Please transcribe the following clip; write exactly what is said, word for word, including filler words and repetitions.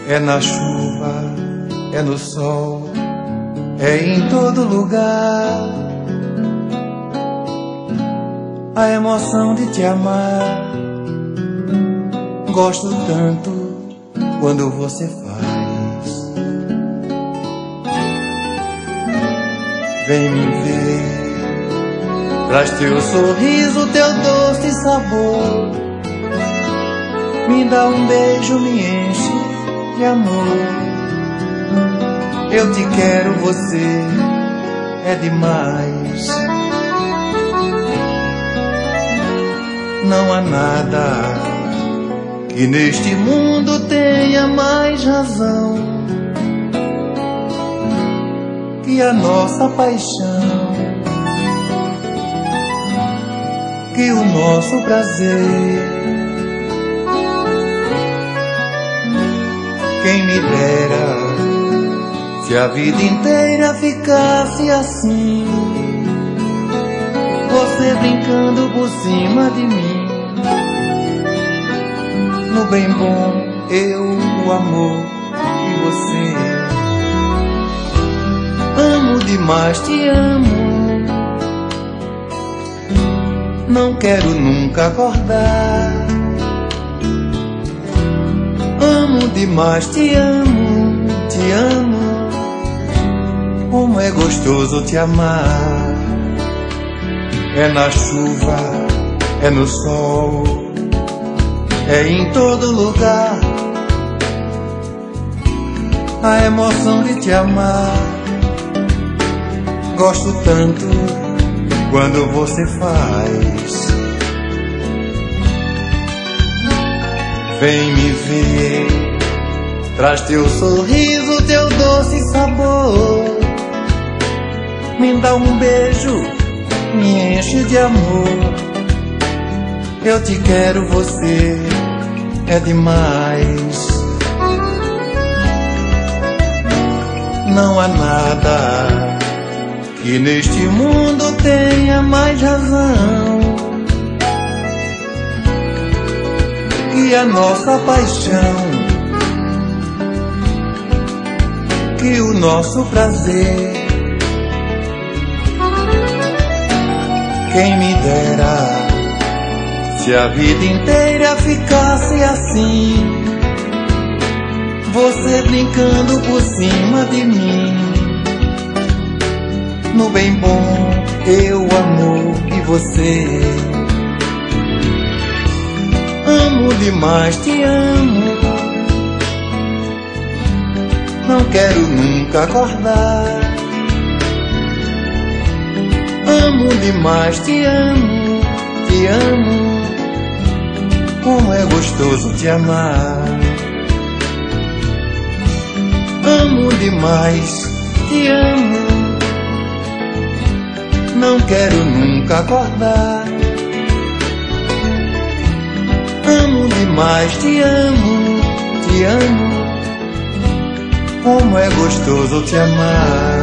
É na chuva, é no sol, é em todo lugar. A emoção de te amar, gosto tanto quando você faz. Vem me ver, traz teu sorriso, teu doce sabor. Me dá um beijo, me enche de amor. Eu te quero, você é demais. Não há nada que neste mundo tenha mais razão que a nossa paixão, que o nosso prazer. Quem me dera se a vida inteira ficasse assim, você brincando por cima de mim. No bem bom, eu, o amor e você. Amo demais, te amo. Não quero nunca acordar. Amo demais, te amo, te amo. Como é gostoso te amar. É na chuva, é no sol, é em todo lugar. A emoção de te amar, gosto tanto quando você faz. Vem me ver, traz teu sorriso, teu doce sabor. Me dá um beijo, me enche de amor. Eu te quero, você é demais. Não há nada que neste mundo tenha mais razão que a nossa paixão, que o nosso prazer. Quem me dera se a vida inteira ficasse assim, você brincando por cima de mim. No bem bom, eu, amor e você. Amo demais, te amo. Não quero nunca acordar. Amo demais, te amo, te amo. Como é gostoso te amar. Amo demais, te amo. Não quero nunca acordar. Amo demais, te amo, te amo. Como é gostoso te amar.